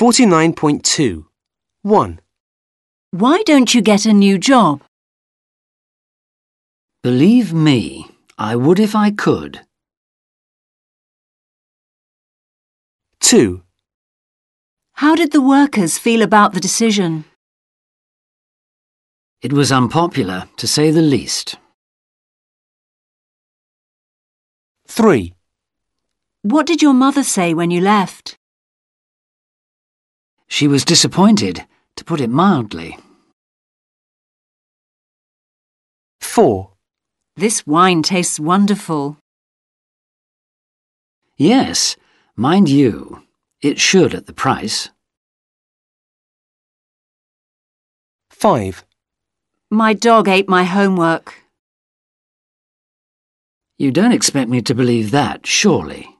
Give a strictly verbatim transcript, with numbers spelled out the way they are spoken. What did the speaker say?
forty-nine point two. one. Why don't you get a new job? Believe me, I would if I could. two. How did the workers feel about the decision? It was unpopular, to say the least. three. What did your mother say when you left? She was disappointed, to put it mildly. four. This wine tastes wonderful. Yes, mind you, it should at the price. five. My dog ate my homework. You don't expect me to believe that, surely?